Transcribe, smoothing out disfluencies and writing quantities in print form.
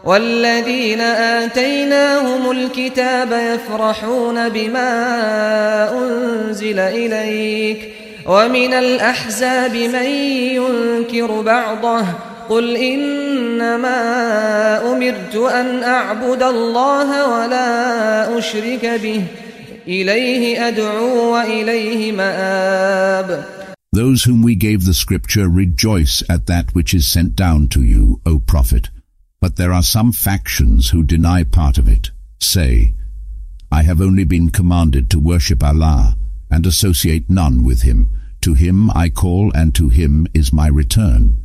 والذين آتيناهم الكتاب يفرحون بما أنزل إليك ومن الأحزاب من ينكر بعضه قل إنما أمرت أن أعبد الله ولا أشرك به إليه أدعو وإليه مآب. Those whom we gave the scripture rejoice at that which is sent down to you, O Prophet. But there are some factions who deny part of it. Say, I have only been commanded to worship Allah and associate none with Him. To Him I call and to Him is my return.